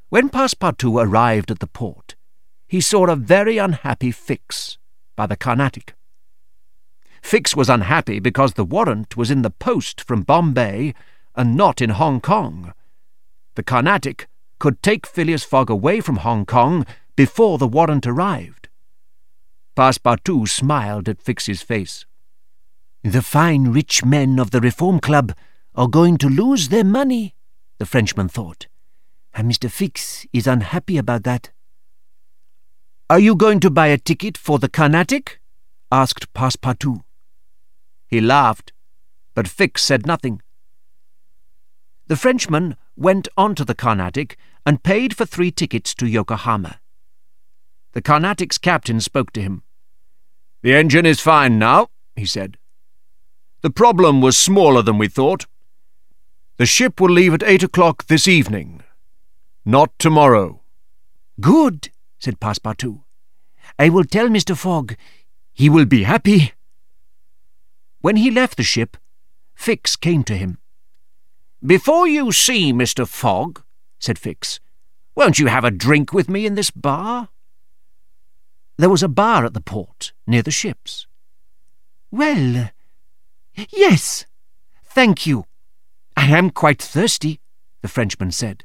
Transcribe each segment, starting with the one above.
When Passepartout arrived at the port, he saw a very unhappy Fix by the Carnatic. Fix was unhappy because the warrant was in the post from Bombay and not in Hong Kong. The Carnatic could take Phileas Fogg away from Hong Kong before the warrant arrived. Passepartout smiled at Fix's face. "The fine rich men of the Reform Club are going to lose their money," the Frenchman thought, "and Mr. Fix is unhappy about that." "Are you going to buy a ticket for the Carnatic?" asked Passepartout. He laughed, but Fix said nothing. The Frenchman went on to the Carnatic and paid for 3 tickets to Yokohama. The Carnatic's captain spoke to him. "The engine is fine now," he said. "The problem was smaller than we thought. The ship will leave at 8 o'clock this evening, not tomorrow." "Good," said Passepartout. "I will tell Mr. Fogg. He will be happy." When he left the ship, Fix came to him. "Before you see Mr. Fogg," said Fix, "won't you have a drink with me in this bar?" There was a bar at the port, near the ships. "Well, yes, thank you. I am quite thirsty," the Frenchman said.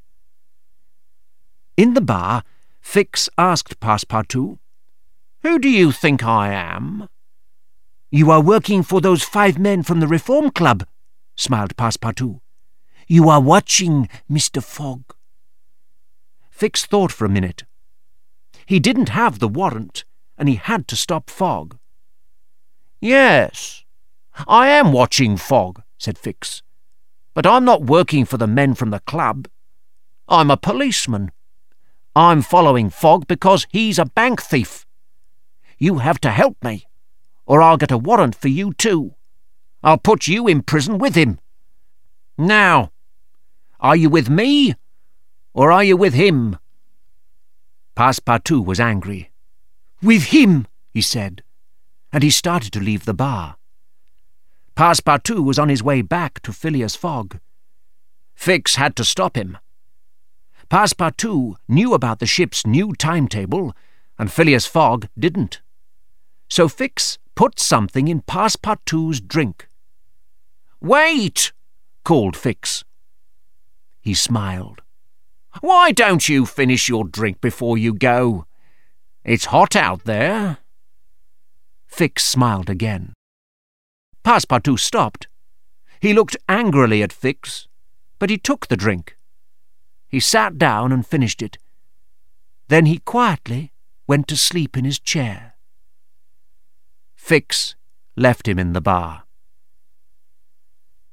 In the bar, Fix asked Passepartout, "Who do you think I am?" "You are working for those 5 men from the Reform Club," smiled Passepartout. "You are watching Mr. Fogg." Fix thought for a minute. He didn't have the warrant, and he had to stop Fogg. "Yes, I am watching Fogg," said Fix. "But I'm not working for the men from the club. I'm a policeman. I'm following Fogg because he's a bank thief. You have to help me, or I'll get a warrant for you too. I'll put you in prison with him. Now, are you with me, or are you with him?" Passepartout was angry. "With him," he said, and he started to leave the bar. Passepartout was on his way back to Phileas Fogg. Fix had to stop him. Passepartout knew about the ship's new timetable, and Phileas Fogg didn't. So Fix put something in Passepartout's drink. "Wait!" called Fix. He smiled. "Why don't you finish your drink before you go? It's hot out there." Fix smiled again. Passepartout stopped. He looked angrily at Fix, but he took the drink. He sat down and finished it. Then he quietly went to sleep in his chair. Fix left him in the bar.